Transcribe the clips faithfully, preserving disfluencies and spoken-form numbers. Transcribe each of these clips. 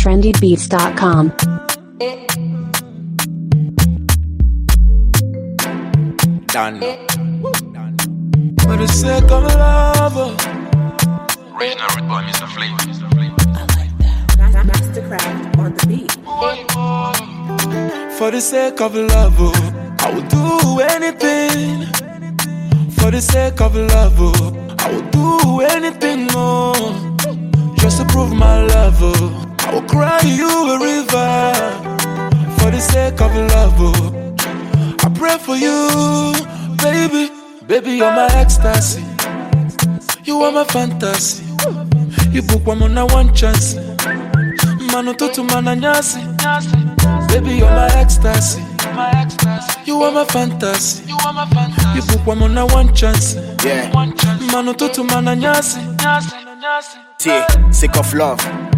trendy beats dot com. Done. For the sake of love. Original root boy, Mister Flea. I like that. Mastercraft on the beat. For the sake of love, I will do anything. For the sake of love, I will do anything more. Just to prove my love, I will cry you a river. For the sake of love, I pray for you, baby. Baby, you're my ecstasy. You are my fantasy. You book one on one chance. Mano tutu mananyasi. Baby, you're my ecstasy. You are my fantasy. You book one on one chance. Yeah. Mano tutu mananyasi. T, sick of love.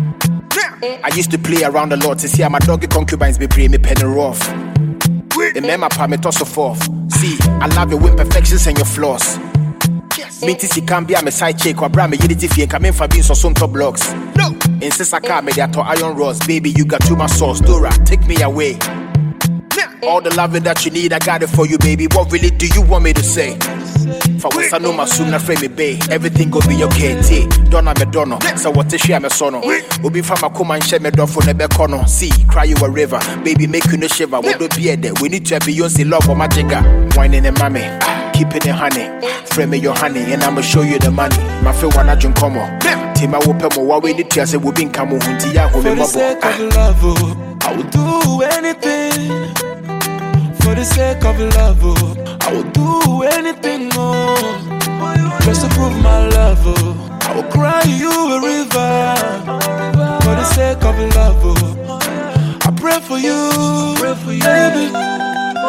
I used to play around a lot to see how my doggy concubines be bring me penny rough. The mema pa me toss forth. See, I love your imperfections and your flaws. Minty si can be a side check or brand me unity fee and come in for being so some top blocks. No, insist I can't make that iron rods. Baby, you got too much sauce. Dora, take me away. All the loving that you need, I got it for you, baby. What really do you want me to say? For once I know my soon I frame me bay. Everything go be okay. T, Donna Madonna. So what is she? I'm a sono. We'll be from a come and share me door for the corner. See, cry you a river. Baby, make you no shiver. What do be there? We need to have Beyonce love or my jigger. Whining and mommy. Keep it in honey. Frame me your honey and I'ma show you the money. My feel one I drink come on. Team I will pay more. What we need to say we've been coming home to ya. For the sake of love, I will do anything. For the sake of love, I will do anything more. Just to prove my love, I will cry you a river. For the sake of love, I pray for you, pray for you, baby.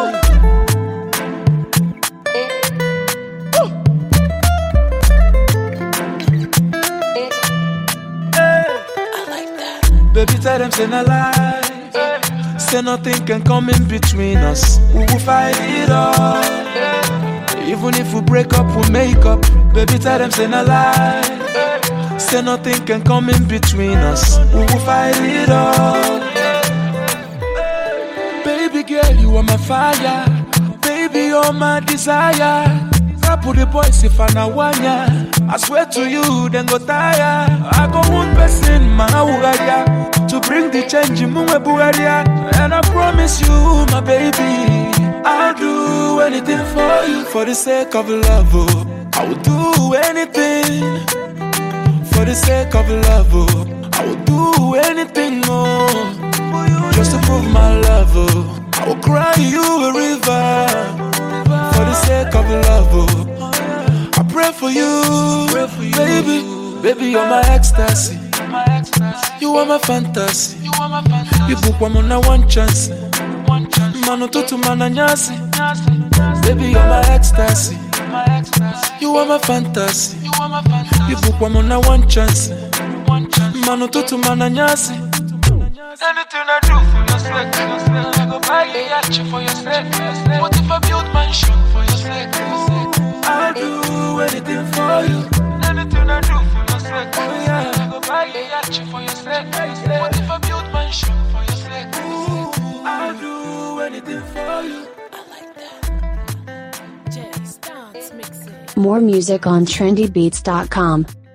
Baby, tell them say no lie. Say nothing can come in between us. We will fight it all. Even if we break up, we make up. Baby, tell them say no lie. Say nothing can come in between us. We will fight it all. Baby girl, you are my fire. Baby, you're my desire. I put the boys if I na wanya. I swear to you, then go tire. I go one person, my ugaya, to bring the change in Mwe Bugaria. And I promise you, my baby, I'll do anything for you. For the sake of love, I will do anything. For the sake of love, I will do anything more. Just to prove my love, I will cry you a river. For the sake of love, I pray for you, pray for you, baby. Baby, you're my ecstasy. You are my fantasy. You book one on one chance. Mano tutu mananyasi. Baby, you're my ecstasy. You are my fantasy. You book one on one chance. Mano tutu mananyasi. Anything I do for your sake, I go buy a yacht for your sake. What if I build mansion for your sake? I'll do anything for you. Anything I do for your sake, oh yeah. I go buy a yacht for your sake. What if I build mansion for your sake? I'll do anything for you. I like that. Jazz dance mixing. More music on trendy beats dot com.